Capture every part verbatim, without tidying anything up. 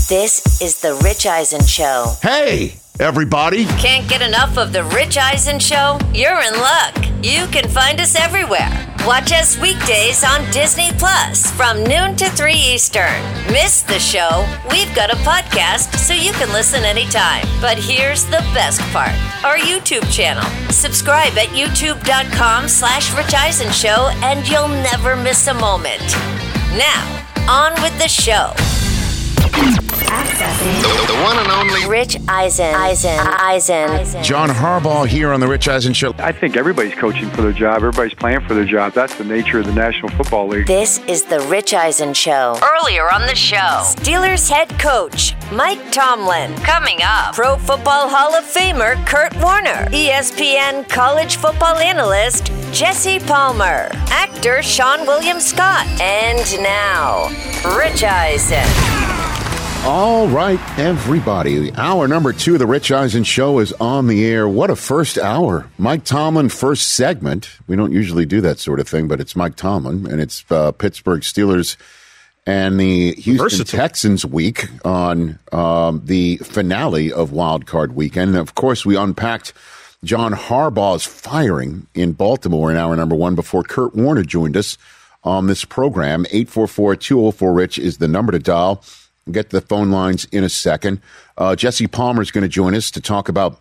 This is The Rich Eisen Show. Hey, everybody. Can't get enough of The Rich Eisen Show? You're in luck. You can find us everywhere. Watch us weekdays on Disney Plus from noon to three Eastern. Miss the show? We've got a podcast so you can listen anytime. But here's the best part. Our YouTube channel. Subscribe at youtube.com slash Rich Eisen Show and you'll never miss a moment. Now, on with the show. Accessing The, the one and only Rich Eisen. Eisen. Eisen. John Harbaugh here on the Rich Eisen Show. I think everybody's coaching for their job. Everybody's playing for their job. That's the nature of the National Football League. This is The Rich Eisen Show. Earlier on the show, Steelers head coach Mike Tomlin. Coming up, Pro Football Hall of Famer Kurt Warner. E S P N college football analyst Jesse Palmer. Actor Sean William Scott. And now, Rich Eisen. All right, everybody. Hour number two of the Rich Eisen Show is on the air. What a first hour. Mike Tomlin, first segment. We don't usually do that sort of thing, but it's Mike Tomlin, and it's uh, Pittsburgh Steelers and the Houston Versatile. Texans week on um, the finale of Wild Card Weekend. And, of course, we unpacked John Harbaugh's firing in Baltimore in hour number one before Kurt Warner joined us on this program. eight four four, two oh four, RICH is the number to dial. We'll get to the phone lines in a second. Uh, Jesse Palmer is going to join us to talk about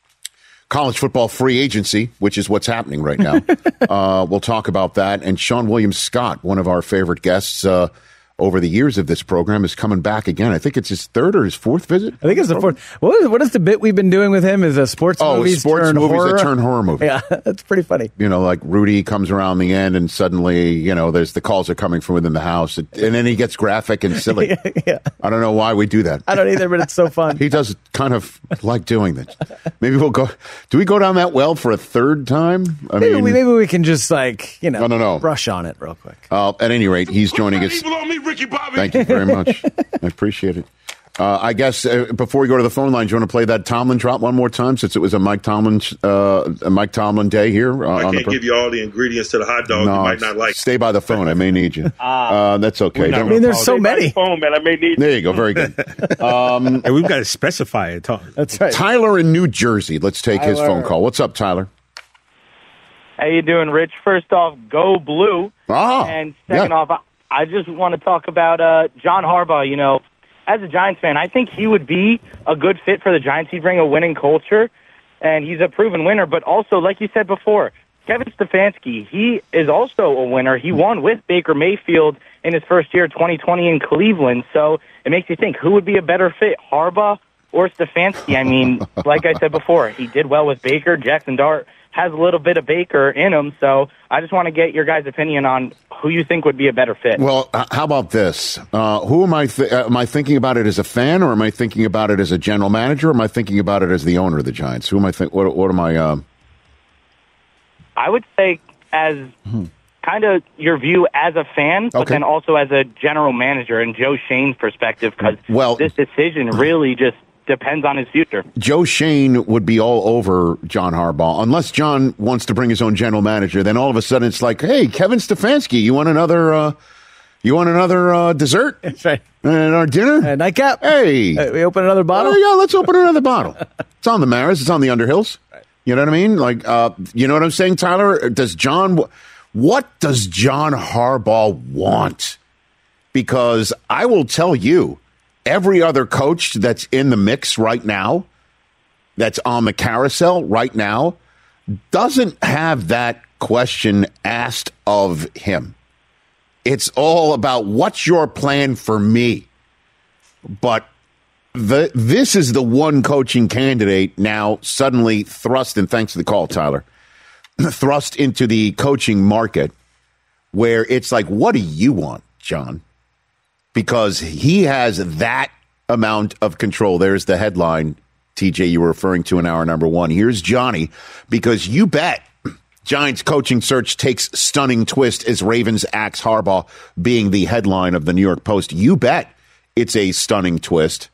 college football free agency, which is what's happening right now. uh, we'll talk about that. And Sean William Scott, one of our favorite guests uh, over the years of this program, is coming back again. I think it's his third or his fourth visit. I think it's the fourth. What is, what is the bit we've been doing with him? Is a sports oh, movies sports turn movies horror? that turn horror movies. Yeah, that's pretty funny. You know, like Rudy comes around the end and suddenly, you know, there's the calls are coming from within the house. And then he gets graphic and silly. yeah, yeah. I don't know why we do that. I don't either, but it's so fun. He does kind of like doing this. Maybe we'll go. Do we go down that well for a third time? I maybe, mean, we, maybe we can just like, you know, no, no, no. brush on it real quick. Uh, at any rate, he's joining us. Me, Ricky Bobby. Thank you very much. I appreciate it. Uh, I guess uh, before we go to the phone line, do you want to play that Tomlin drop one more time, since it was a Mike Tomlin uh, a Mike Tomlin day here? Uh, I on can't the pro- give you all the ingredients to the hot dog. No, you might not like. Stay by the phone. I may need you. Uh, that's okay. I mean, there's so many. Phone, man. I may need. There you go. Very good. Um, and we've got to specify it. That's right. Tyler in New Jersey. Let's take his Tyler. phone call. What's up, Tyler? How you doing, Rich? First off, go blue. Ah, and second yeah. off, I I just want to talk about uh, John Harbaugh. You know, as a Giants fan, I think he would be a good fit for the Giants. He'd bring a winning culture, and he's a proven winner. But also, like you said before, Kevin Stefanski, he is also a winner. He won with Baker Mayfield in his first year, twenty twenty, in Cleveland. So it makes you think, who would be a better fit, Harbaugh or Stefanski? I mean, like I said before, he did well with Baker. Jackson Dart has a little bit of Baker in him. So I just want to get your guys' opinion on who you think would be a better fit. Well, h- how about this? Uh, who am I? Th- am I thinking about it as a fan, or am I thinking about it as a general manager, or am I thinking about it as the owner of the Giants? Who am I think? What, what am I? Um... I would say as Hmm. kind of your view as a fan, but Okay. then also as a general manager and Joe Shane's perspective, because Well- this decision really just depends on his future. Joe Shane would be all over John Harbaugh. Unless John wants to bring his own general manager, then all of a sudden it's like, hey, Kevin Stefanski, you want another uh, you want another uh, dessert? That's right. And our dinner? Uh, nightcap. Hey. Uh, we open another bottle. Oh, yeah, let's open another bottle. It's on the Maris. It's on the Underhills. You know what I mean? Like, uh, you know what I'm saying, Tyler? Does John, what does John Harbaugh want? Because I will tell you, every other coach that's in the mix right now, that's on the carousel right now, doesn't have that question asked of him. It's all about, what's your plan for me? But the this is the one coaching candidate now suddenly thrust, and thanks to the call, Tyler, thrust into the coaching market where it's like, what do you want, John? Because he has that amount of control. There's the headline, T J, you were referring to in hour number one. Here's Johnny, because you bet Giants coaching search takes stunning twist as Ravens axe Harbaugh being the headline of the New York Post. You bet it's a stunning twist.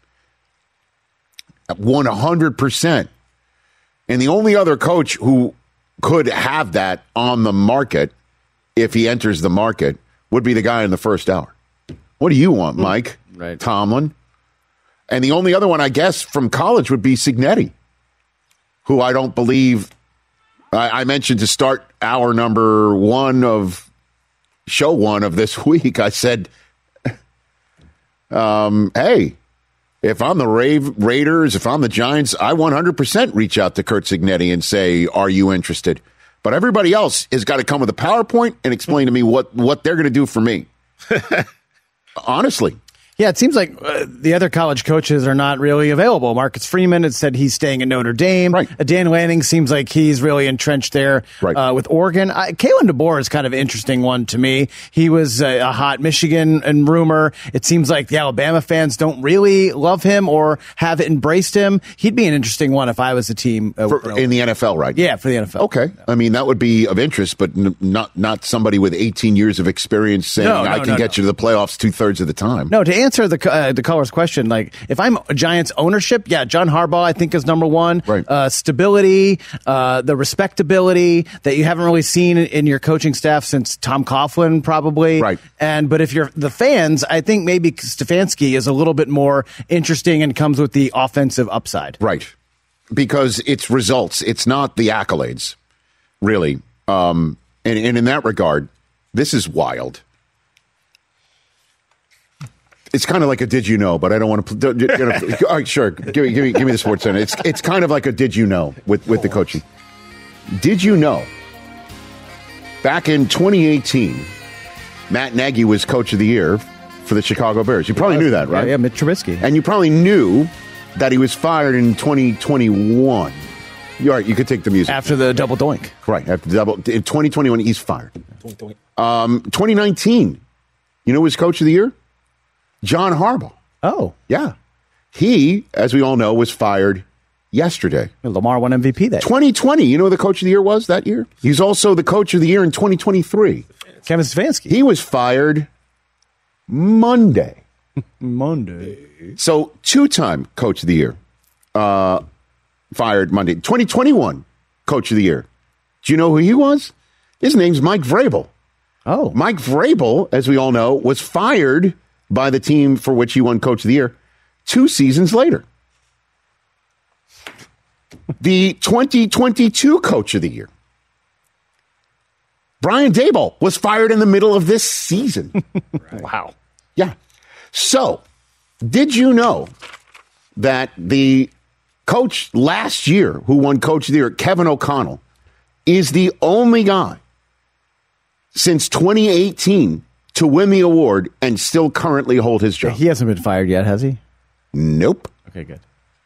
one hundred percent. And the only other coach who could have that on the market, if he enters the market, would be the guy in the first hour. What do you want, Mike? Right. Tomlin? And the only other one, I guess, from college would be Cignetti, who I don't believe I, I mentioned to start hour number one of show one of this week. I said, um, hey, if I'm the Ra- Raiders, if I'm the Giants, I one hundred percent reach out to Curt Cignetti and say, are you interested? But everybody else has got to come with a PowerPoint and explain to me what, what they're going to do for me. Honestly. Yeah, it seems like uh, the other college coaches are not really available. Marcus Freeman had said he's staying at Notre Dame. Right. Uh, Dan Lanning seems like he's really entrenched there right. uh, with Oregon. Uh, Kalen DeBoer is kind of an interesting one to me. He was uh, a hot Michigan and rumor. It seems like the Alabama fans don't really love him or have embraced him. He'd be an interesting one if I was a team. Uh, for, in the N F L, right? Yeah, for the N F L. Okay. I mean, that would be of interest, but n- not not somebody with eighteen years of experience saying, no, no, I can no, get no. you to the playoffs two-thirds of the time. No, to answer the uh, the caller's question, like if I'm Giants ownership, yeah, John Harbaugh I think is number one. Right. Uh, stability, uh, the respectability that you haven't really seen in, in your coaching staff since Tom Coughlin, probably. Right. And but if you're the fans, I think maybe Stefanski is a little bit more interesting and comes with the offensive upside. Right. Because it's results. It's not the accolades, really. Um, and, and in that regard, this is wild. It's kind of like a did you know, but I don't want to. You know, all right, sure. Give me, give me, give me the Sports Center. It's it's kind of like a did you know with, with the coaching. Did you know? Back in twenty eighteen, Matt Nagy was Coach of the Year for the Chicago Bears. You probably knew that, right? Yeah, yeah, Mitch Trubisky. And you probably knew that he was fired in twenty twenty-one. You're right. You could take the music After the double doink. right after the double. In twenty twenty-one, he's fired. Um, twenty nineteen, you know who was Coach of the Year? John Harbaugh. Oh, Yeah. He, as we all know, was fired yesterday. Lamar won M V P that. twenty twenty, you know who the Coach of the Year was that year? He's also the Coach of the Year in twenty twenty-three. Kevin Stefanski. He was fired Monday. Monday. So, two-time Coach of the Year, uh, fired Monday. twenty twenty-one Coach of the Year. Do you know who he was? His name's Mike Vrabel. Oh, Mike Vrabel, as we all know, was fired by the team for which he won Coach of the Year two seasons later. The twenty twenty-two Coach of the Year, Brian Daboll, was fired in the middle of this season. wow. Yeah. So, did you know that the coach last year who won Coach of the Year, Kevin O'Connell, is the only guy since twenty eighteen to win the award and still currently hold his job? He hasn't been fired yet, has he? Nope. Okay, good.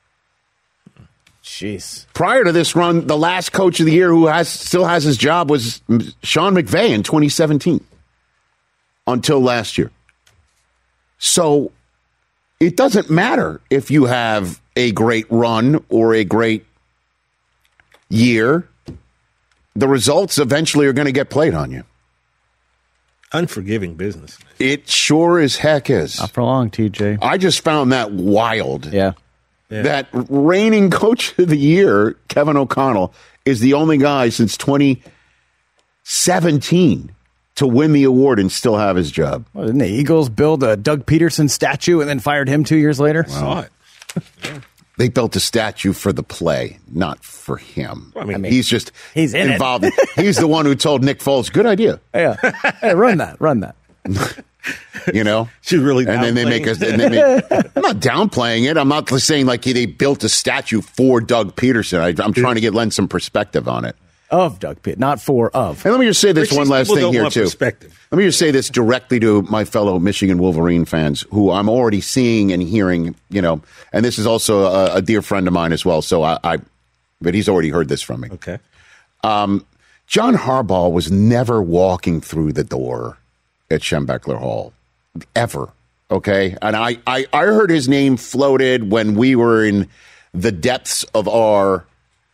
Jeez. Prior to this run, the last Coach of the Year who has still has his job was Sean McVay in twenty seventeen until last year. So it doesn't matter if you have a great run or a great year. The results eventually are going to get played on you. Unforgiving business. It sure as heck is. Not for long, T J. I just found that wild. Yeah. Yeah. That reigning Coach of the Year, Kevin O'Connell, is the only guy since twenty seventeen to win the award and still have his job. Well, didn't the Eagles build a Doug Peterson statue and then fired him two years later? Saw it. They built a statue for the play, not for him. I mean, he's just he's in it. involved. He's the one who told Nick Foles, good idea. Yeah. Hey, run that. Run that. You know? She's really And then they make us. downplaying. And they make, I'm not downplaying it. I'm not saying like they built a statue for Doug Peterson. I, I'm trying to get lend some perspective on it. Of Doug Pitt, not for of. And let me just say this Richie's one last people thing don't here, want too. perspective. Let me just say this directly to my fellow Michigan Wolverine fans who I'm already seeing and hearing, you know, and this is also a, a dear friend of mine as well. So I, I, but he's already heard this from me. Okay. Um, John Harbaugh was never walking through the door at Schembechler Hall, ever. Okay. And I, I, I heard his name floated when we were in the depths of our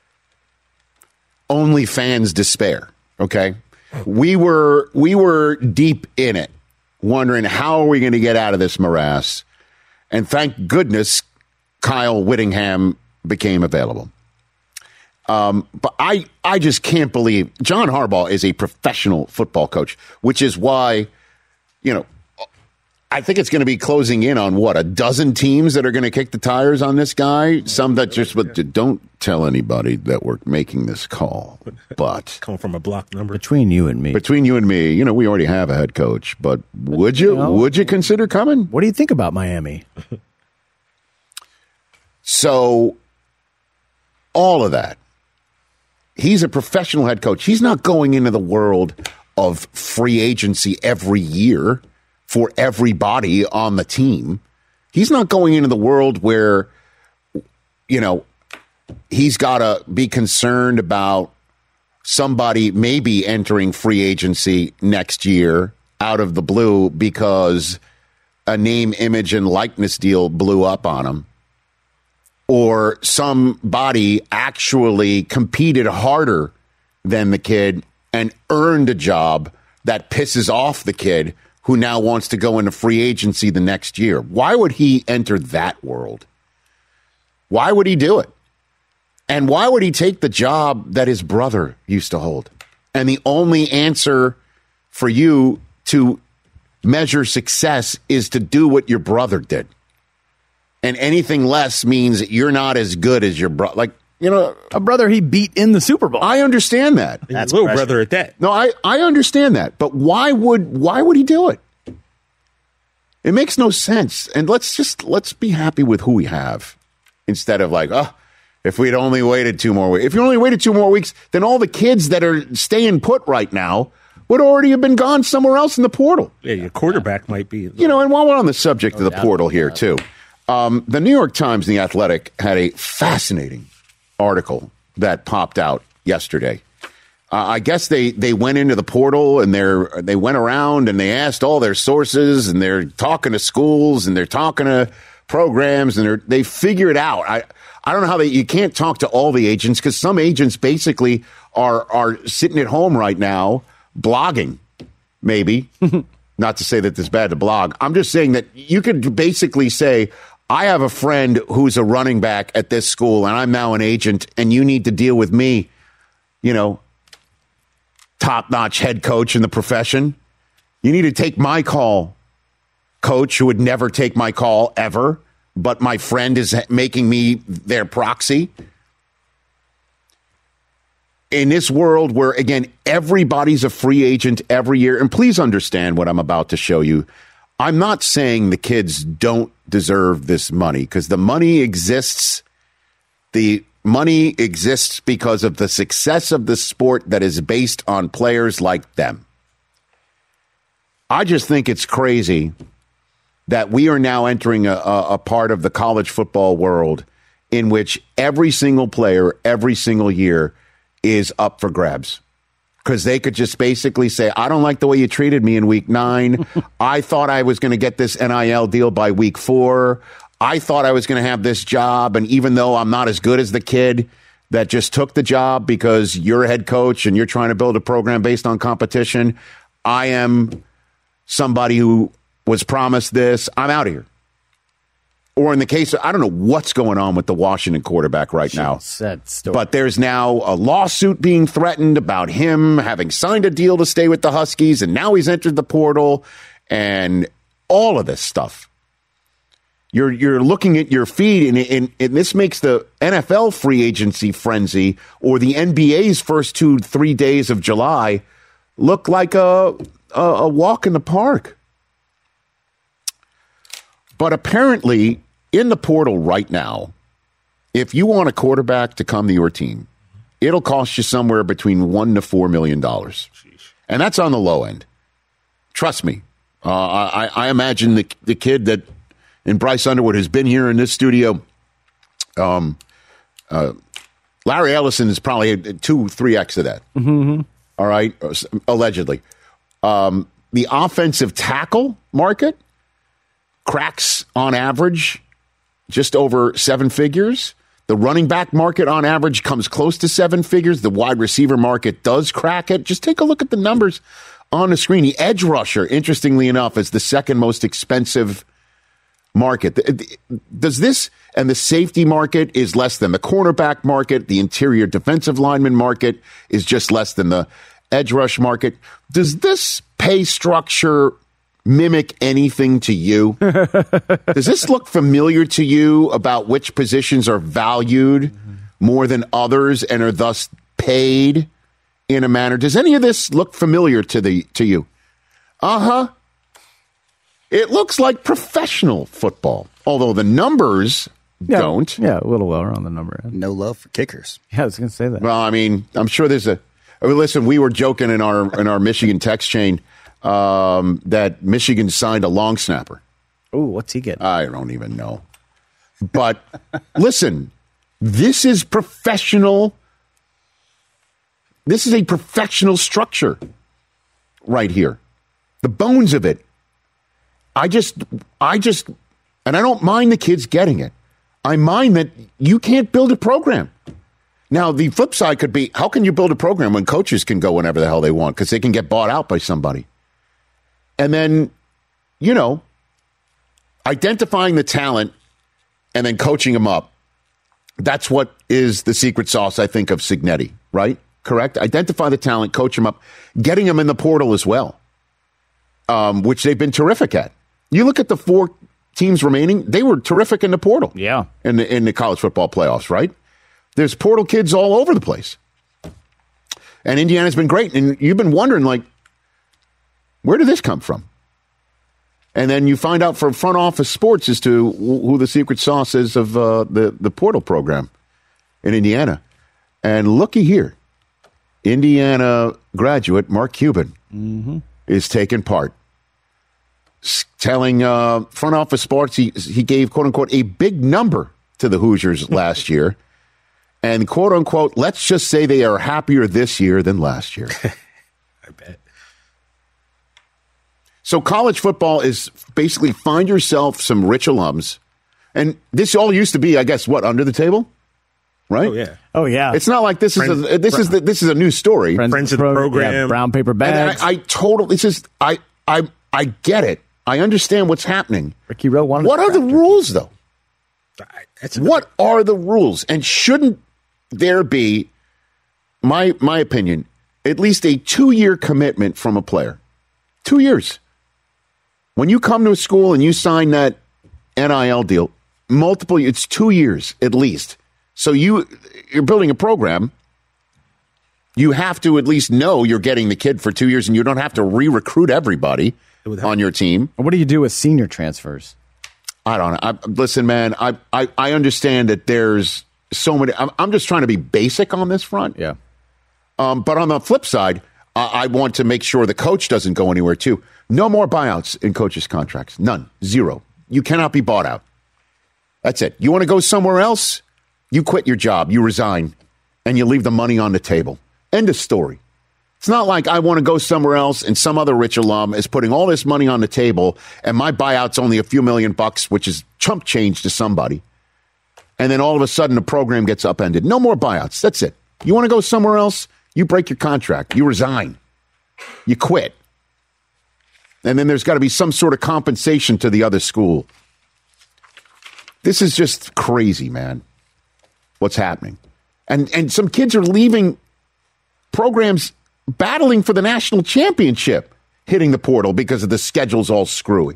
OnlyFans despair. Okay. We were, we were deep in it, wondering how are we going to get out of this morass? And thank goodness Kyle Whittingham became available. Um, but I, I just can't believe John Harbaugh is a professional football coach, which is why, you know, I think it's going to be closing in on, what, a dozen teams that are going to kick the tires on this guy? Some that just, but don't tell anybody that we're making this call. But Come from a block number. Between you and me. between you and me, you know, we already have a head coach. But would you, know, would you consider coming? What do you think about Miami? So, all of that. He's a professional head coach. He's not going into the world of free agency every year for everybody on the team. He's not going into the world where, you know, he's got to be concerned about somebody maybe entering free agency next year out of the blue because a name, image, and likeness deal blew up on him. Or somebody actually competed harder than the kid and earned a job that pisses off the kid who now wants to go into free agency the next year. Why would he enter that world? Why would he do it? And why would he take the job that his brother used to hold? And the only answer for you to measure success is to do what your brother did. And anything less means that you're not as good as your brother. Like, you know, A brother he beat in the Super Bowl. I understand that. That's little pressure. brother at that. No, I, I understand that. But why would why would he do it? It makes no sense. And let's just let's be happy with who we have instead of like, oh, if we'd only waited two more weeks. If you only waited two more weeks, then all the kids that are staying put right now would already have been gone somewhere else in the portal. Yeah, your quarterback might be. You know, and while we're on the subject of the portal here, too, um, the New York Times and The Athletic had a fascinating article that popped out yesterday. Uh, I guess they, they went into the portal and they're, they went around and they asked all their sources and they're talking to schools and they're talking to programs and they're, they figured out. I, I don't know how they, you can't talk to all the agents because some agents basically are, are sitting at home right now blogging, maybe. Not to say that it's bad to blog. I'm just saying that you could basically say, I have a friend who's a running back at this school and I'm now an agent and you need to deal with me, you know, top-notch head coach in the profession. You need to take my call, coach, who would never take my call ever, but my friend is making me their proxy. In this world where, again, everybody's a free agent every year, and please understand what I'm about to show you. I'm not saying the kids don't deserve this money because the money exists. The money exists because of the success of the sport that is based on players like them. I just think it's crazy that we are now entering a, a, a part of the college football world in which every single player, every single year is up for grabs. Because they could just basically say, I don't like the way you treated me in week nine. I thought I was going to get this N I L deal by week four. I thought I was going to have this job. And even though I'm not as good as the kid that just took the job because you're a head coach and you're trying to build a program based on competition, I am somebody who was promised this. I'm out of here. Or in the case of, I don't know what's going on with the Washington quarterback right now. Sad story. But there's now a lawsuit being threatened about him having signed a deal to stay with the Huskies, and now he's entered the portal, and all of this stuff. You're you're looking at your feed, and, and, and this makes the N F L free agency frenzy or the N B A's first two, three days of July look like a a, a walk in the park. But apparently, in the portal right now, if you want a quarterback to come to your team, it'll cost you somewhere between one to four million dollars, and that's on the low end. Trust me, uh, I, I imagine the the kid that in Bryce Underwood has been here in this studio. Um, uh, Larry Ellison is probably two, three x of that. Mm-hmm. All right, allegedly, um, the offensive tackle market cracks on average just over seven figures. The running back market on average comes close to seven figures. The wide receiver market does crack it. Just take a look at the numbers on the screen. The edge rusher, interestingly enough, is the second most expensive market. Does this, and the safety market is less than the cornerback market. The interior defensive lineman market is just less than the edge rush market. Does this pay structure mimic anything to you? Does this look familiar to you about which positions are valued more than others and are thus paid in a manner? Does any of this look familiar to the to you? Uh-huh. It looks like professional football, although the numbers Yeah, don't. Yeah, a little lower on the number. No love for kickers. Yeah, I was going to say that. Well, I mean, I'm sure there's a. I mean, listen, we were joking in our in our Michigan text chain um, that Michigan signed a long snapper. Oh, what's he getting? I don't even know. But listen, this is professional. This is a professional structure right here. The bones of it. I just, I just, and I don't mind the kids getting it. I mind that you can't build a program. Now, the flip side could be, how can you build a program when coaches can go whenever the hell they want because they can get bought out by somebody? And then, you know, identifying the talent and then coaching them up. That's what is the secret sauce, I think, of Cignetti, right? Correct? Identify the talent, coach them up, getting them in the portal as well, um, which they've been terrific at. You look at the four teams remaining, they were terrific in the portal. Yeah. In the, in the college football playoffs, right? There's portal kids all over the place. And Indiana's been great. And you've been wondering, like, where did this come from? And then you find out from front office sports as to who the secret sauce is of uh, the, the portal program in Indiana. And looky here, Indiana graduate Mark Cuban mm-hmm. is taking part. S- telling uh, front office sports he, he gave, quote unquote, a big number to the Hoosiers last year. And, quote unquote, let's just say they are happier this year than last year. I bet. So college football is basically find yourself some rich alums. And this all used to be, I guess, what, under the table? Right? Oh, yeah. Oh, yeah. It's not like this is Friends, a, this is the, this is a new story. Friends, Friends of the program. Yeah, brown paper bags. And I, I totally, it's just, I, I, I get it. I understand what's happening. Ricky Rowe wanted What are the rules, though? That's What are the rules? And shouldn't there be, my my opinion, at least a two-year commitment from a player? Two years. When you come to a school and you sign that N I L deal, multiple, it's two years at least. So you, you're building a program. You have to at least know you're getting the kid for two years, and you don't have to re-recruit everybody on your team. What do you do with senior transfers? I don't know. I, listen, man, I, I, I understand that there's so many. I'm, I'm just trying to be basic on this front. Yeah. Um, but on the flip side, I, I want to make sure the coach doesn't go anywhere, too. No more buyouts in coaches' contracts. None. Zero. You cannot be bought out. That's it. You want to go somewhere else? You quit your job. You resign. And you leave the money on the table. End of story. It's not like I want to go somewhere else and some other rich alum is putting all this money on the table and my buyout's only a few million bucks, which is chump change to somebody. And then all of a sudden the program gets upended. No more buyouts. That's it. You want to go somewhere else? You break your contract. You resign. You quit. And then there's got to be some sort of compensation to the other school. This is just crazy, man, what's happening. And and some kids are leaving programs battling for the national championship, hitting the portal because of the schedule's all screwy.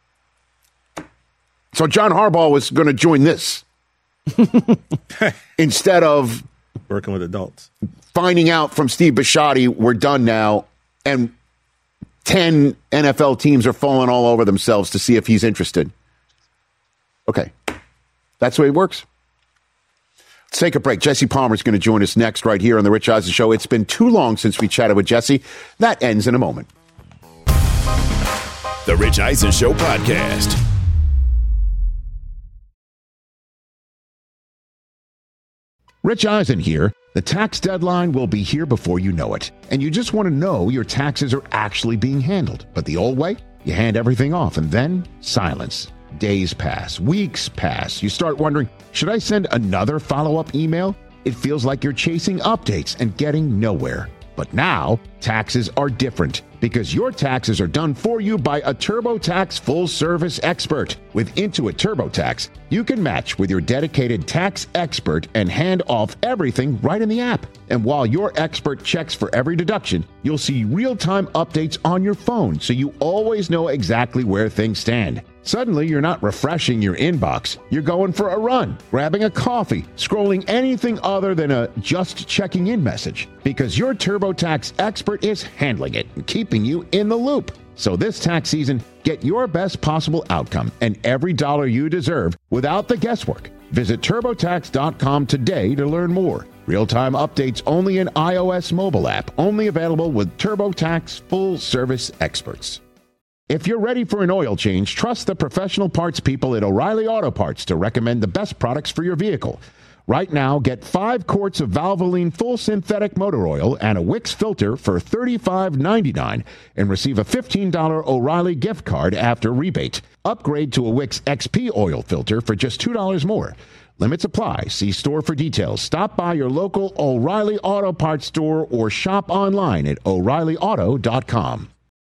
So John Harbaugh was going to join this instead of working with adults. Finding out from Steve Bisciotti, we're done now, and ten N F L teams are falling all over themselves to see if he's interested. Okay. That's the way it works. Let's take a break. Jesse Palmer is going to join us next right here on The Rich Eisen Show. It's been too long since we chatted with Jesse. That ends in a moment. The Rich Eisen Show podcast. Rich Eisen here. The tax deadline will be here before you know it. And you just want to know your taxes are actually being handled. But the old way? You hand everything off and then silence. Days pass, weeks pass. You start wondering, should I send another follow-up email? It feels like you're chasing updates and getting nowhere. But now, taxes are different. because your taxes are done for you by a TurboTax full-service expert. With Intuit TurboTax, you can match with your dedicated tax expert and hand off everything right in the app. And while your expert checks for every deduction, you'll see real-time updates on your phone so you always know exactly where things stand. Suddenly, you're not refreshing your inbox. You're going for a run, grabbing a coffee, scrolling anything other than a just checking in message, because your TurboTax expert is handling it and keeping you in the loop. So this tax season, get your best possible outcome and every dollar you deserve without the guesswork. Visit TurboTax dot com today to learn more. Real-time updates only in iOS mobile app, only available with TurboTax full-service experts. If you're ready for an oil change, trust the professional parts people at O'Reilly Auto Parts to recommend the best products for your vehicle. Right now, get five quarts of Valvoline full synthetic motor oil and a Wix filter for thirty-five ninety-nine and receive a fifteen dollars O'Reilly gift card after rebate. Upgrade to a Wix X P oil filter for just two dollars more. Limits apply. See store for details. Stop by your local O'Reilly Auto Parts store or shop online at O'Reilly Auto dot com.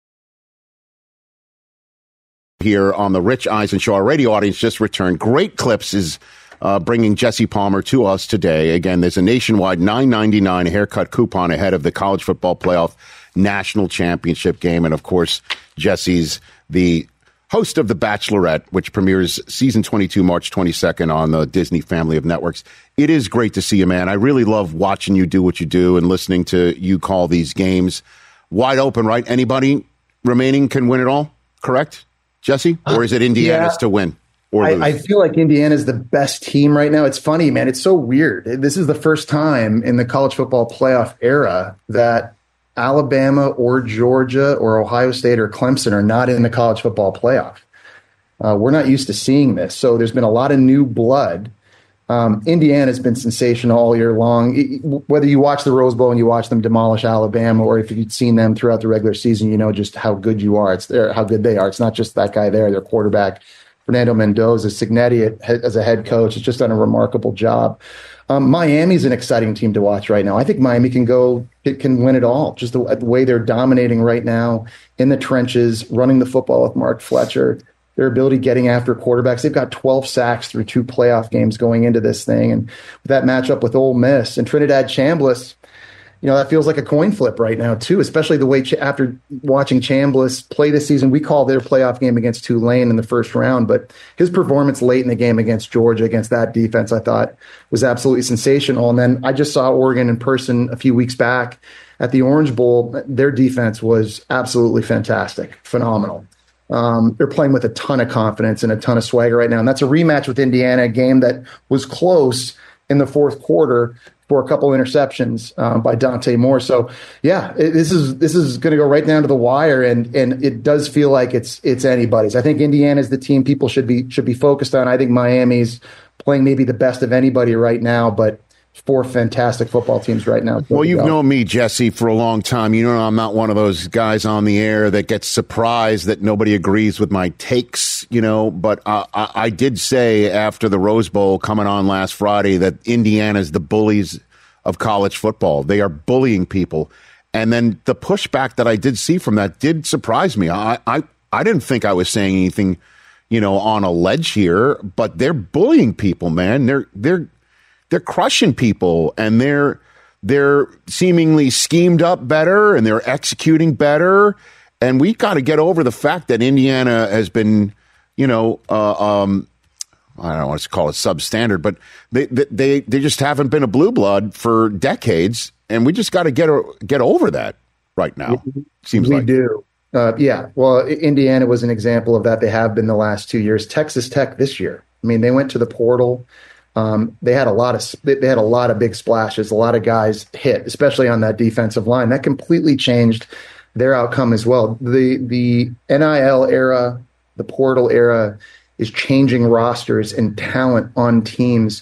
Here on the Rich Eisen Show, our radio audience just returned. Great Clips is uh, bringing Jesse Palmer to us today. Again, there's a nationwide nine ninety-nine haircut coupon ahead of the college football playoff national championship game. And, of course, Jesse's the host of The Bachelorette, which premieres season twenty-two, March twenty-second on the Disney family of networks. It is great to see you, man. I really love watching you do what you do and listening to you call these games. Wide open, right? Anybody remaining can win it all, correct? Jesse, or is it Indiana's yeah, to win? Or I, I feel like Indiana's the best team right now. It's funny, man. It's so weird. This is the first time in the college football playoff era that Alabama or Georgia or Ohio State or Clemson are not in the college football playoff. Uh, we're not used to seeing this. So there's been a lot of new blood. Um, Indiana's been sensational all year long. It, whether you watch the Rose Bowl and you watch them demolish Alabama, or if you'd seen them throughout the regular season, you know just how good you are. It's there, how good they are. It's not just that guy there, their quarterback, Fernando Mendoza. Signetti as a head coach has just done a remarkable job. Um, Miami's an exciting team to watch right now. I think Miami can go, it can win it all. Just the, the way they're dominating right now in the trenches, running the football with Mark Fletcher. Their ability getting after quarterbacks. They've got twelve sacks through two playoff games going into this thing. And with that matchup with Ole Miss and Trinidad Chambliss, you know, that feels like a coin flip right now, too, especially the way Ch- after watching Chambliss play this season. We call their playoff game against Tulane in the first round, but his performance late in the game against Georgia, against that defense, I thought was absolutely sensational. And then I just saw Oregon in person a few weeks back at the Orange Bowl. Their defense was absolutely fantastic, phenomenal. Um, they're playing with a ton of confidence and a ton of swagger right now. And that's a rematch with Indiana, a game that was close in the fourth quarter for a couple interceptions um, by Dante Moore. So, yeah, it, this is this is going to go right down to the wire, and and it does feel like it's it's anybody's. I think Indiana is the team people should be should be focused on. I think Miami's playing maybe the best of anybody right now, but four fantastic football teams right now. Well, you've known me, Jesse, for a long time. You know I'm not one of those guys on the air that gets surprised that nobody agrees with my takes, you know, but uh, I, I did say after the Rose Bowl coming on last Friday that Indiana's the bullies of college football. They are bullying people. And then the pushback that I did see from that did surprise me. I, I, I didn't think I was saying anything, you know, on a ledge here, but they're bullying people, man. They're, they're, They're crushing people, and they're they're seemingly schemed up better, and they're executing better. And we got to get over the fact that Indiana has been, you know, uh, um, I don't want to call it substandard, but they they they just haven't been a blue blood for decades, and we just got to get get over that right now. Seems we like we do. Uh, yeah, well, Indiana was an example of that. They have been the last two years. Texas Tech this year. I mean, they went to the portal. Um, they had a lot of they had a lot of big splashes, a lot of guys hit, especially on that defensive line. That completely changed their outcome as well. The the N I L era, the portal era, is changing rosters and talent on teams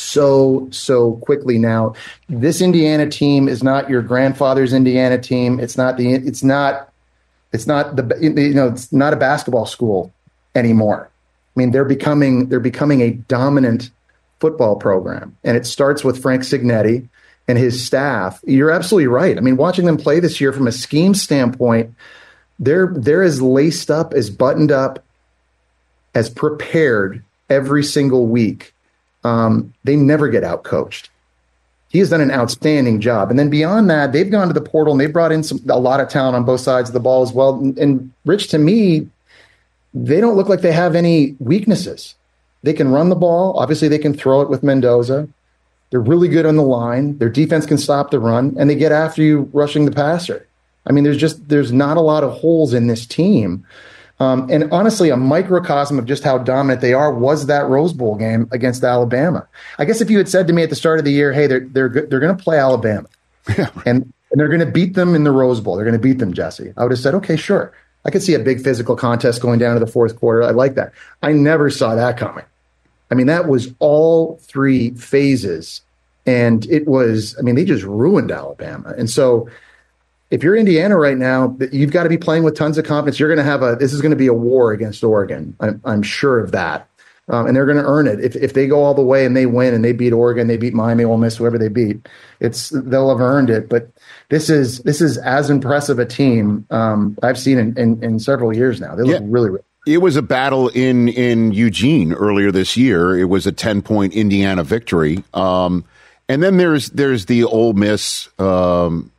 so so quickly now. This Indiana team is not your grandfather's Indiana team. It's not the it's not it's not the you know it's not a basketball school anymore. I mean, they're becoming they're becoming a dominant football program, and it starts with Frank Signetti and his staff, you're absolutely right. I mean, watching them play this year from a scheme standpoint, they're they're as laced up, as buttoned up, as prepared every single week. Um, they never get outcoached. He has done an outstanding job. And then beyond that, they've gone to the portal and they've brought in some, a lot of talent on both sides of the ball as well. And, and Rich, to me, they don't look like they have any weaknesses. They can run the ball. Obviously, they can throw it with Mendoza. They're really good on the line. Their defense can stop the run, and they get after you rushing the passer. I mean, there's just there's not a lot of holes in this team. Um, and honestly, a microcosm of just how dominant they are was that Rose Bowl game against Alabama. I guess if you had said to me at the start of the year, hey, they're they're they're going to play Alabama, and and they're going to beat them in the Rose Bowl, they're going to beat them, Jesse, I would have said, okay, sure. I could see a big physical contest going down to the fourth quarter. I like that. I never saw that coming. I mean, that was all three phases, and it was, I mean, they just ruined Alabama. And so if you're Indiana right now, you've got to be playing with tons of confidence. You're going to have a, this is going to be a war against Oregon. I'm, I'm sure of that. Um, and they're going to earn it. If if they go all the way and they win and they beat Oregon, they beat Miami, Ole Miss, whoever they beat, it's, they'll have earned it. But this is, this is as impressive a team um, I've seen in, in, in several years now. They look yeah. really, really It was a battle in, in Eugene earlier this year. It was a ten-point Indiana victory. Um, and then there's there's the Ole Miss um,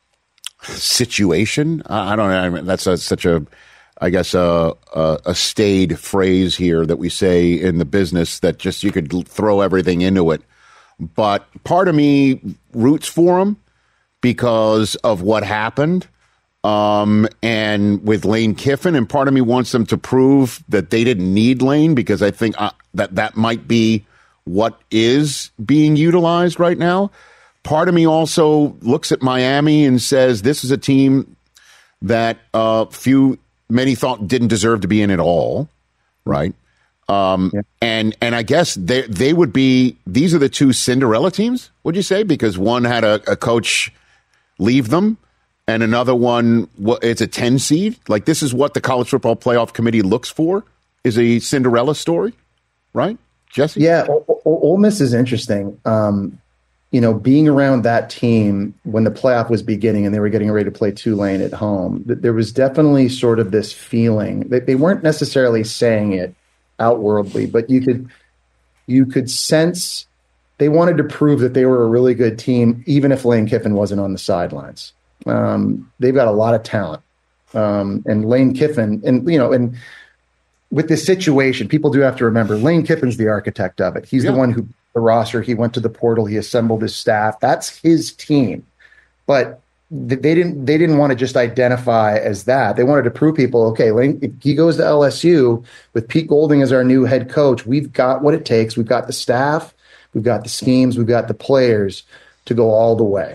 situation. I, I don't know. I mean, that's a, such a, I guess, a, a, a staid phrase here that we say in the business that just you could throw everything into it. But part of me roots for them because of what happened. Um, and with Lane Kiffin, and part of me wants them to prove that they didn't need Lane, because I think uh, that that might be what is being utilized right now. Part of me also looks at Miami and says this is a team that uh, few, many thought didn't deserve to be in at all, right? Um, yeah. And and I guess they they would be, these are the two Cinderella teams, would you say? Because one had a, a coach leave them, and another one, it's a ten seed. Like, this is what the College Football Playoff Committee looks for, is a Cinderella story, right, Jesse? Yeah, o- o- Ole Miss is interesting. Um, you know, being around that team when the playoff was beginning and they were getting ready to play Tulane at home, there was definitely sort of this feeling that they weren't necessarily saying it outwardly, but you could you could sense they wanted to prove that they were a really good team, even if Lane Kiffin wasn't on the sidelines. Um, they've got a lot of talent. Um, and Lane Kiffin, and, you know, and with this situation, people do have to remember Lane Kiffin's the architect of it. He's yeah. the one who, the roster, he went to the portal, he assembled his staff. That's his team. But th- they didn't, they didn't want to just identify as that. They wanted to prove people, okay, Lane, if he goes to L S U with Pete Golding as our new head coach, we've got what it takes. We've got the staff, we've got the schemes, we've got the players to go all the way.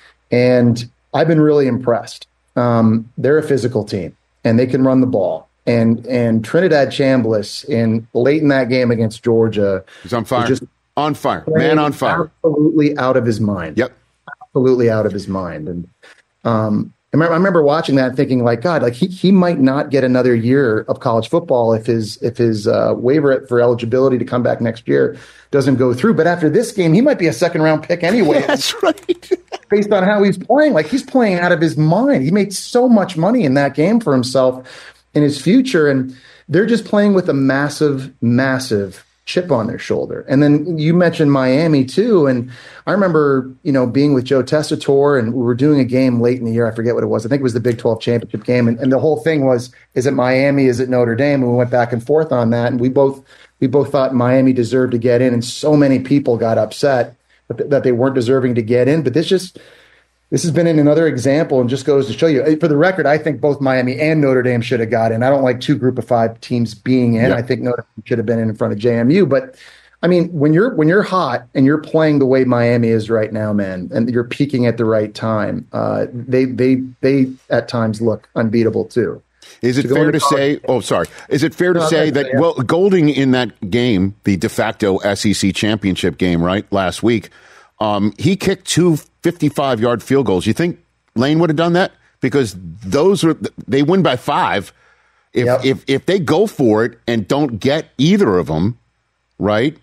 And I've been really impressed. Um, they're a physical team, and they can run the ball. And and Trinidad Chambliss, in late in that game against Georgia, he's on fire. Just on fire, man, on fire. Absolutely out of his mind. Yep, absolutely out of his mind. And um, I remember, I remember watching that, and thinking, like, God, like he he might not get another year of college football if his if his uh, waiver for eligibility to come back next year doesn't go through. But after this game, he might be a second round pick anyway. Yeah, that's right. Based on how he's playing, like he's playing out of his mind. He made so much money in that game for himself in his future, and they're just playing with a massive, massive chip on their shoulder. And then you mentioned Miami too, and I remember, you know, being with Joe Tessitore, and we were doing a game late in the year. I forget what it was. I think it was the Big twelve championship game, and, and the whole thing was, is it Miami? Is it Notre Dame? And we went back and forth on that, and we both we both thought Miami deserved to get in, and so many people got upset that they weren't deserving to get in. But this just this has been another example, and just goes to show you, for the record, I think both Miami and Notre Dame should have got in. I don't like two group of five teams being in. Yeah. I think Notre Dame should have been in in front of J M U. But I mean, when you're when you're hot and you're playing the way Miami is right now, man, and you're peaking at the right time, uh, they they they at times look unbeatable too. Is it fair to say, oh, sorry, is it fair to no, say that, yeah. well, Golding in that game, the de facto S E C championship game, right, last week, um, he kicked two fifty-five-yard field goals. You think Lane would have done that? Because those are, they win by five. If, yep. if, if they go for it and don't get either of them, right,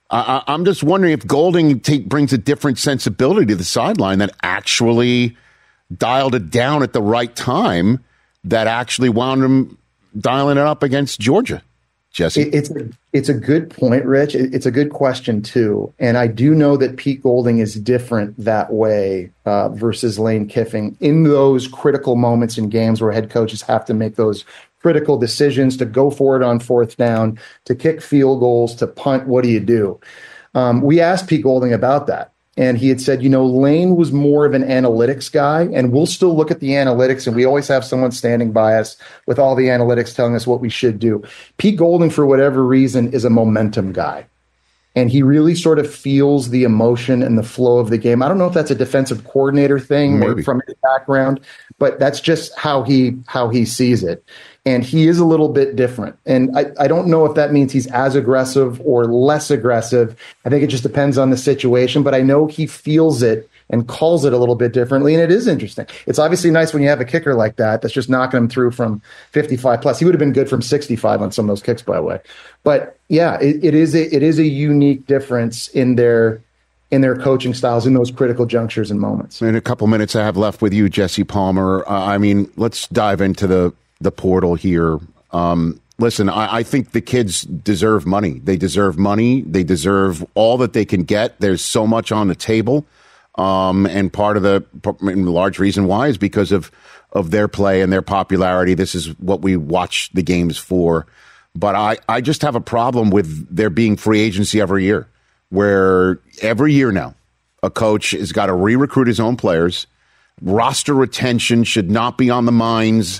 I, I, I'm just wondering if Golding take, brings a different sensibility to the sideline that actually dialed it down at the right time, that actually wound him dialing it up against Georgia. Jesse? It, it's, a, it's a good point, Rich. It, it's a good question, too. And I do know that Pete Golding is different that way uh, versus Lane Kiffin in those critical moments in games where head coaches have to make those critical decisions to go for it on fourth down, to kick field goals, to punt. What do you do? Um, we asked Pete Golding about that. And he had said, you know, Lane was more of an analytics guy, and we'll still look at the analytics, and we always have someone standing by us with all the analytics telling us what we should do. Pete Golding, for whatever reason, is a momentum guy. And he really sort of feels the emotion and the flow of the game. I don't know if that's a defensive coordinator thing or from his background, but that's just how he how he sees it. And he is a little bit different. And I, I don't know if that means he's as aggressive or less aggressive. I think it just depends on the situation. But I know he feels it and calls it a little bit differently. And it is interesting. It's obviously nice when you have a kicker like that that's just knocking him through from fifty-five plus. He would have been good from sixty-five on some of those kicks, by the way. But yeah, it, it is a, it is a unique difference in their in their coaching styles in those critical junctures and moments. In a couple minutes I have left with you, Jesse Palmer. Uh, I mean, let's dive into the the portal here. Um, listen, I, I think the kids deserve money. They deserve money. They deserve all that they can get. There's so much on the table. Um, and part of the large reason why is because of, of their play and their popularity. This is what we watch the games for. But I, I just have a problem with there being free agency every year, where every year now a coach has got to re-recruit his own players. Roster retention should not be on the minds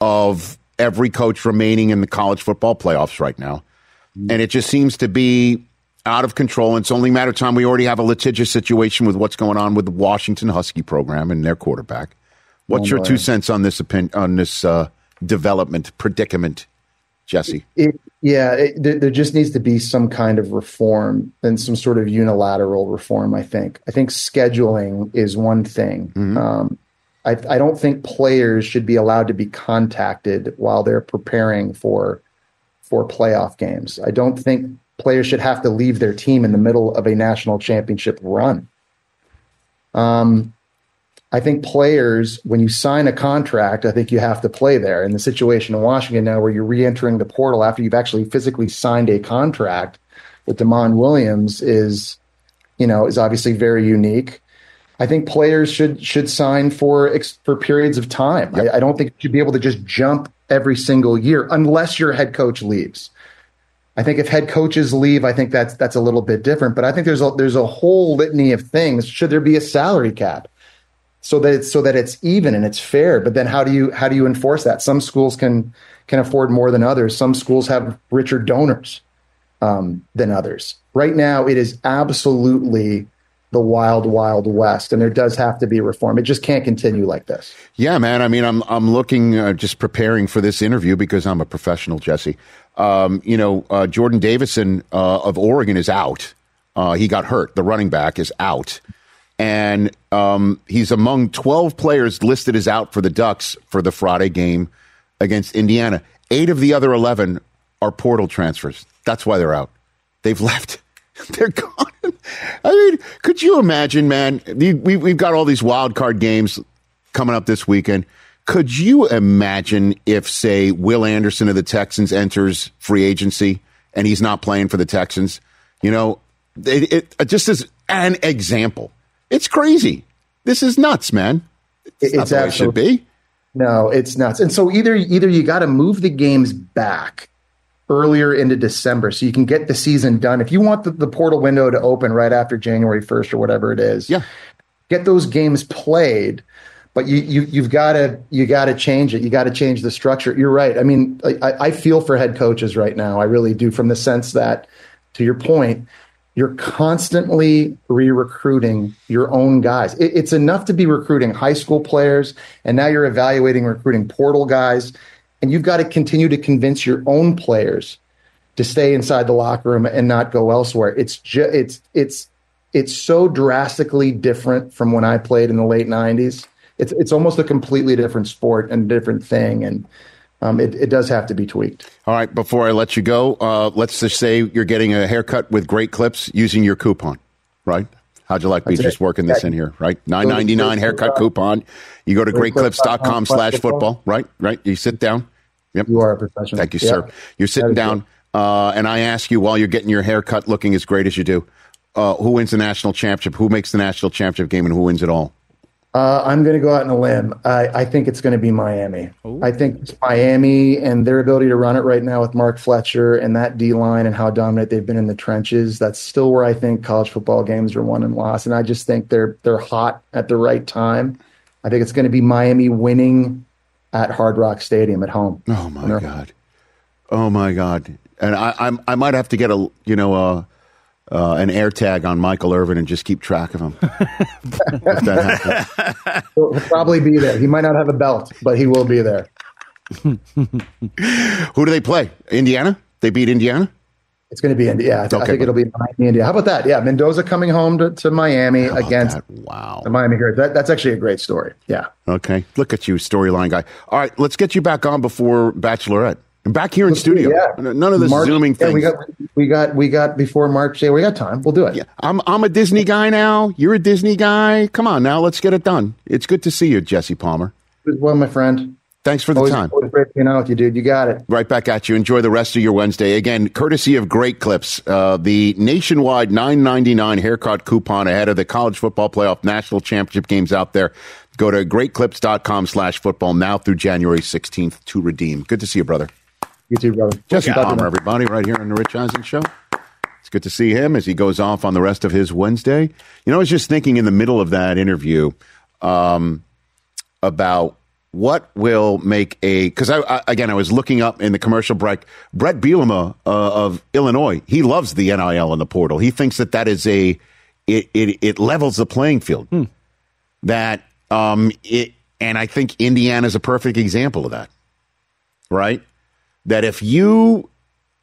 of every coach remaining in the college football playoffs right now. And it just seems to be out of control. And it's only a matter of time. We already have a litigious situation with what's going on with the Washington Husky program and their quarterback. What's oh, your two cents on this opinion, on this uh, development predicament, Jesse? It, yeah, it, there, there just needs to be some kind of reform and some sort of unilateral reform, I think. I think scheduling is one thing. Mm-hmm. Um, I, I don't think players should be allowed to be contacted while they're preparing for for playoff games. I don't think players should have to leave their team in the middle of a national championship run. Um, I think players, when you sign a contract, I think you have to play there. In the situation in Washington now where you're re-entering the portal after you've actually physically signed a contract with Damon Williams is, you know, is obviously very unique. I think players should should sign for for periods of time. Yep. I, I don't think you should be able to just jump every single year unless your head coach leaves. I think if head coaches leave, I think that's that's a little bit different. But I think there's a there's a whole litany of things. Should there be a salary cap so that it's so that it's even and it's fair? But then how do you how do you enforce that? Some schools can can afford more than others. Some schools have richer donors um, than others. Right now, it is absolutely the wild, wild west, and there does have to be reform. It just can't continue like this. Yeah, man. I mean, I'm I'm looking, uh, just preparing for this interview because I'm a professional, Jesse. Um, you know, uh, Jordan Davison uh, of Oregon is out. Uh, he got hurt. The running back is out. And um, he's among twelve players listed as out for the Ducks for the Friday game against Indiana. Eight of the other eleven are portal transfers. That's why they're out. They've left. They're gone. I mean, could you imagine, man? We, we've got all these wild card games coming up this weekend. Could you imagine if, say, Will Anderson of the Texans enters free agency and he's not playing for the Texans? You know, it, it just as an example. It's crazy. This is nuts, man. It's, it's not the way it should be. No, it's nuts. And so either either you got to move the games back earlier into December so you can get the season done. If you want the, the portal window to open right after January first or whatever it is, yeah, get those games played. But you, you, you've got to you got to change it. You got to change the structure. You're right. I mean, I, I feel for head coaches right now. I really do, from the sense that, to your point, you're constantly re-recruiting your own guys. It, it's enough to be recruiting high school players, and now you're evaluating recruiting portal guys. And you've got to continue to convince your own players to stay inside the locker room and not go elsewhere. It's ju- it's it's it's so drastically different from when I played in the late nineties. It's it's almost a completely different sport and different thing. And um, it, it does have to be tweaked. All right, before I let you go, uh, let's just say you're getting a haircut with Great Clips using your coupon, right? How'd you like me That's just it. working this in here, right? nine ninety-nine haircut coupon. You go to great clips dot com slash football, right? Right. You sit down. Yep. You are a professional. Thank you, Yeah. sir. You're sitting down, uh, and I ask you while you're getting your haircut looking as great as you do, uh, who wins the national championship? Who makes the national championship game, and who wins it all? Uh, I'm going to go out on a limb. I, I think it's going to be Miami. Ooh. I think it's Miami and their ability to run it right now with Mark Fletcher and that D-line and how dominant they've been in the trenches. That's still where I think college football games are won and lost. And I just think they're they're hot at the right time. I think it's going to be Miami winning at Hard Rock Stadium at home. Oh, my God. Oh, my God. And I I'm, I might have to get a, you know, uh, Uh, an air tag on Michael Irvin and just keep track of him. If that happens. He'll probably be there. He might not have a belt, but he will be there. Who do they play? Indiana? They beat Indiana? It's going to be Indiana. Yeah, I, th- okay, I think it'll be Miami, India. How about that? Yeah, Mendoza coming home to, to Miami against that? Wow. the Miami Hurricanes. That, that's actually a great story. Yeah. Okay. Look at you, storyline guy. All right, let's get you back on before Bachelorette. Back here in Let's studio. Yeah. None of this March, zooming yeah, thing. we got we got we got before March. Yeah, we got time. We'll do it. Yeah, I'm I'm a Disney guy now. You're a Disney guy. Come on now, let's get it done. It's good to see you, Jesse Palmer. Well, my friend. Thanks for the always, time. Always great being out with you, dude. You got it. Right back at you. Enjoy the rest of your Wednesday. Again, courtesy of Great Clips, uh, the nationwide nine ninety-nine haircut coupon ahead of the college football playoff national championship games out there. Go to great clips dot com slash football now through January sixteenth to redeem. Good to see you, brother. You too, brother. Jesse Palmer, everybody, right here on the Rich Eisen Show. It's good to see him as he goes off on the rest of his Wednesday. You know, I was just thinking in the middle of that interview um, about what will make a, because I, I again, I was looking up in the commercial break, Brett Bielema uh, of Illinois, he loves the N I L and the portal. He thinks that that is a, it it, it levels the playing field. Hmm. That, um, it, and I think Indiana is a perfect example of that, right? That if you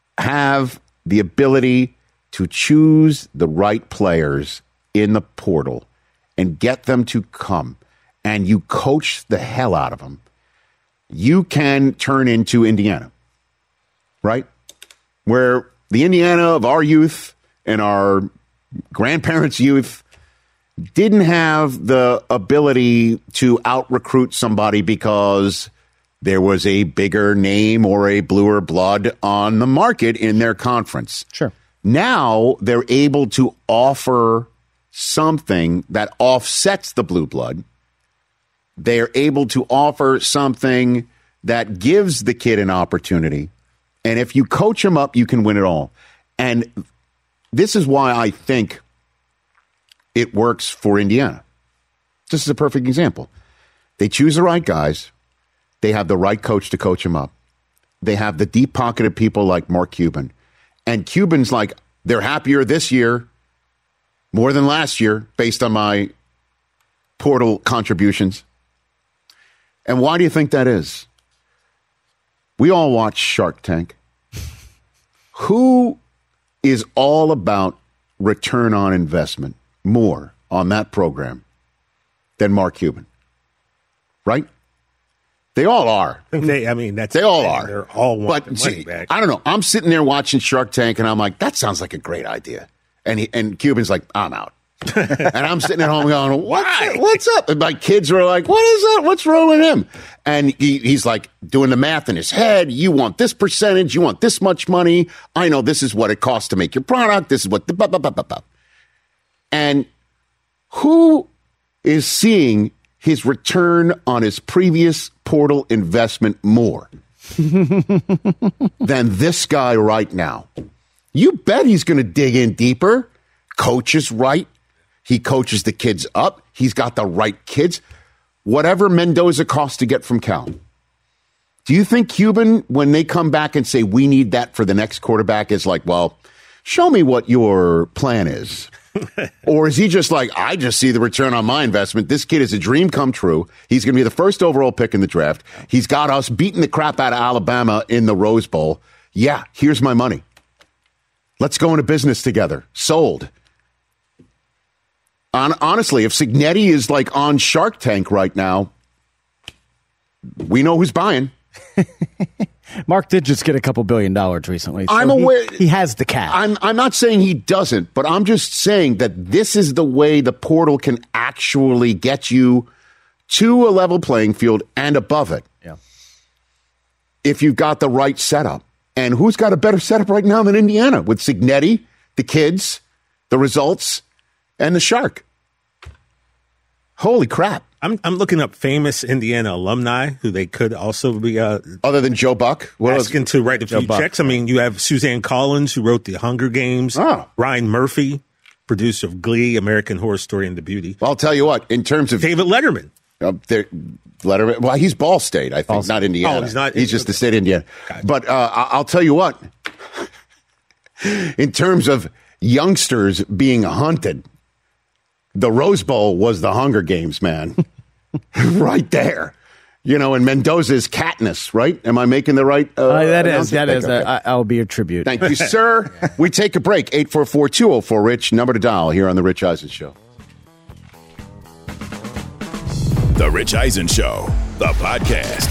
have the ability to choose the right players in the portal and get them to come and you coach the hell out of them, you can turn into Indiana, right? Where the Indiana of our youth and our grandparents' youth didn't have the ability to out-recruit somebody because there was a bigger name or a bluer blood on the market in their conference. Sure. Now they're able to offer something that offsets the blue blood. They're able to offer something that gives the kid an opportunity. And if you coach him up, you can win it all. And this is why I think it works for Indiana. This is a perfect example. They choose the right guys. They have the right coach to coach him up. They have the deep-pocketed people like Mark Cuban. And Cuban's like, they're happier this year more than last year based on my portal contributions. And why do you think that is? We all watch Shark Tank. Who is all about return on investment more on that program than Mark Cuban? Right? They all are. They, I mean, that's they all are. They're all want but their see, money back. I don't know. I'm sitting there watching Shark Tank, and I'm like, that sounds like a great idea. And he, and Cuban's like, I'm out. And I'm sitting at home going, what's, what's up? And my kids are like, what is that? What's wrong with him? And he, he's like doing the math in his head. You want this percentage. You want this much money. I know this is what it costs to make your product. This is what the blah, blah, blah, blah, blah. And who is seeing his return on his previous portal investment more than this guy right now? You bet he's going to dig in deeper. Coach is right. He coaches the kids up. He's got the right kids. Whatever Mendoza costs to get from Cal. Do you think Cuban, when they come back and say, we need that for the next quarterback, is like, well, show me what your plan is? Or is he just like, I just see the return on my investment. This kid is a dream come true. He's going to be the first overall pick in the draft. He's got us beating the crap out of Alabama in the Rose Bowl. Yeah, here's my money. Let's go into business together. Sold. On, honestly, if Cignetti is like on Shark Tank right now, we know who's buying. Mark did just get a couple billion dollars recently. So I'm he- aware he, has the cash. I'm I'm not saying he doesn't, but I'm just saying that this is the way the portal can actually get you to a level playing field and above it. Yeah. If you've got the right setup. And who's got a better setup right now than Indiana with Signetti, the kids, the results, and the Shark? Holy crap. I'm I'm looking up famous Indiana alumni who they could also be uh, other than Joe Buck. What asking else? to write a Joe few Buck. checks. I mean, you have Suzanne Collins, who wrote The Hunger Games. Oh. Ryan Murphy, producer of Glee, American Horror Story, and The Beauty. Well, I'll tell you what. In terms of David Letterman, uh, there, Letterman. Well, he's Ball State, I think, Ball State. not Indiana. Oh, he's not- He's just okay. the state of Indiana. But uh, I- I'll tell you what. In terms of youngsters being hunted, the Rose Bowl was the Hunger Games, man. Right there. You know, and Mendoza's Katniss, right? Am I making the right uh, Uh, that is, that announcement? is. Okay. Uh, I, I'll be a tribute. Thank you, sir. We take a break. eight four four, two oh four, RICH, number to dial here on The Rich Eisen Show. The Rich Eisen Show, the podcast.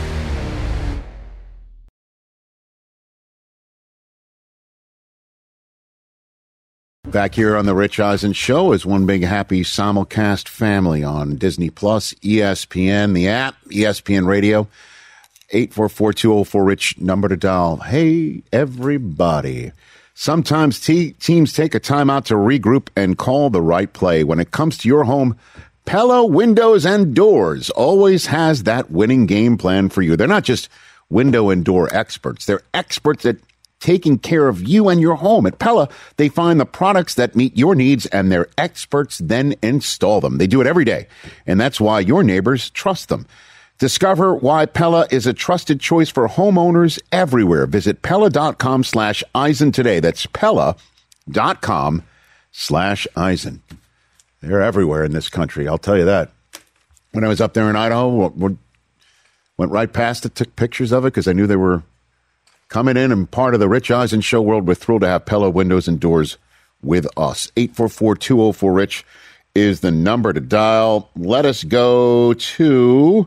Back here on The Rich Eisen Show is one big happy simulcast family on Disney Plus, E S P N, the app, E S P N Radio. eight four four, two oh four, RICH, number to dial. Hey, everybody. Sometimes te- teams take a time out to regroup and call the right play. When it comes to your home, Pella Windows and Doors always has that winning game plan for you. They're not just window and door experts. They're experts at taking care of you and your home. At Pella, they find the products that meet your needs, and their experts then install them. They do it every day, and that's why your neighbors trust them. Discover why Pella is a trusted choice for homeowners everywhere. Visit Pella.com slash Eisen today. That's Pella.com slash Eisen. They're everywhere in this country, I'll tell you that. When I was up there in Idaho, went right past it, took pictures of it because I knew they were coming in and part of the Rich Eisen Show world. We're thrilled to have Pella Windows and Doors with us. eight four four, two oh four, RICH is the number to dial. Let us go to,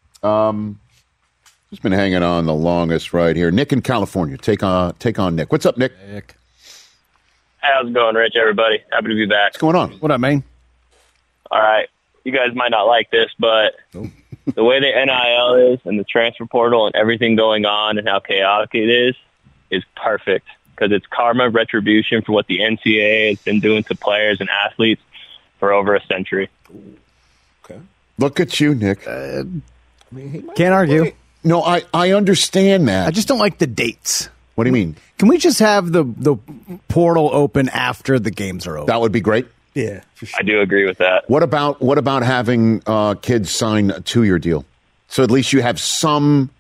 um, who's been hanging on the longest right here? Nick in California. Take on, take on Nick. What's up, Nick? Nick. How's it going, Rich, everybody? Happy to be back. What's going on? What up, man? All right. You guys might not like this, but the way the N I L is and the transfer portal and everything going on and how chaotic it is is perfect because it's karma, retribution for what the N C double A has been doing to players and athletes for over a century. Okay. Look at you, Nick. Uh, Can't argue. No, I, I understand that. I just don't like the dates. What do you mean? Can we just have the, the portal open after the games are over? That would be great. Yeah, for sure. I do agree with that. What about what about having uh, kids sign a two-year deal? So at least you have some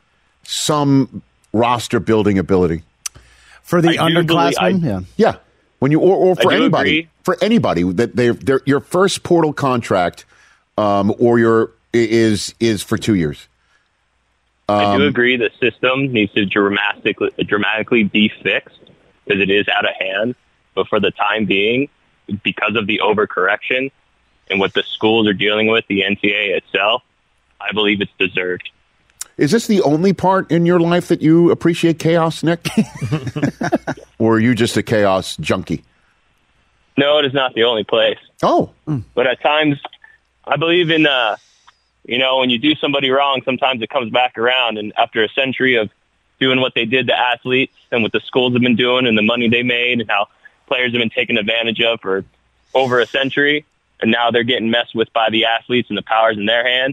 some roster building ability For the I do underclassmen? believe- I- yeah. Yeah, when you or, or for I do anybody agree. for anybody that they they're your first portal contract um, or your is is for two years. I Um, do agree the system needs to dramatically dramatically be fixed because it is out of hand. But for the time being, because of the overcorrection and what the schools are dealing with, the N C double A itself, I believe it's deserved. Is this the only part in your life that you appreciate chaos, Nick? Or are you just a chaos junkie? No, it is not the only place. Oh, But at times, I believe in, uh, you know, when you do somebody wrong, sometimes it comes back around. And after a century of doing what they did to athletes and what the schools have been doing and the money they made and how players have been taken advantage of for over a century, and now they're getting messed with by the athletes and the powers in their hands,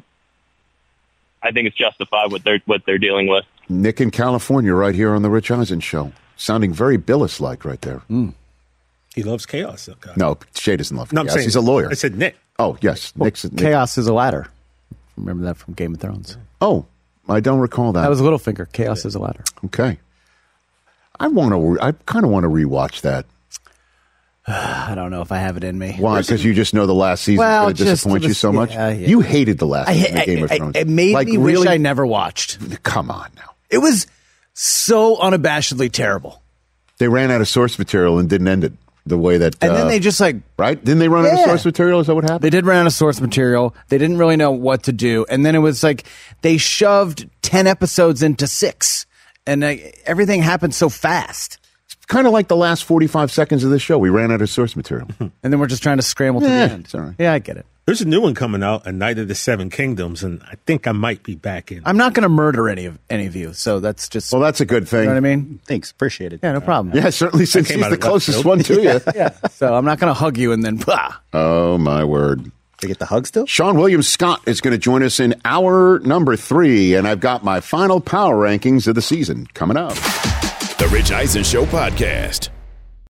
I think it's justified what they're what they're dealing with. Nick in California, right here on the Rich Eisen Show, sounding very Billis-like right there. He loves chaos. Okay. No, Shay doesn't love No, I'm chaos. saying He's a lawyer. I said Nick. Oh, yes. Nick's, Nick. Chaos is a ladder. Remember that from Game of Thrones? Oh, I don't recall that. That was Littlefinger. Chaos is a ladder. Okay. I want to. I kind of want to rewatch that. I don't know if I have it in me. Why? Because you just know the last season Well, going to just disappoint the- you so much. yeah, yeah. You hated the last I, season I, of Game of I- Thrones. it made like, me really? wish I never watched. Come on now. It was so unabashedly terrible. They ran out of source material and didn't end it. the way that. And uh, then they just like right? Didn't they run out of Yeah. source material? Is that what happened? They did run out of source material. They didn't really know what to do. And then it was like they shoved ten episodes into six. And uh, everything happened so fast. Kind of like the last forty-five seconds of the show. We ran out of source material. And then we're just trying to scramble to Yeah, the end. sorry. Yeah, I get it. There's a new one coming out, A Night of the Seven Kingdoms, and I think I might be back in. I'm not going to murder any of any of you. So that's just. Well, that's a good thing. You know what I mean? Thanks. Appreciate it. Yeah, no problem. Yeah, certainly since came he's out the of left closest field. one to you. Yeah. So I'm not going to hug you and then. Blah. Oh, my word. They get the hug still? Sean William Scott is going to join us in hour number three, and I've got my final power rankings of the season coming up. The Rich Eisen Show podcast.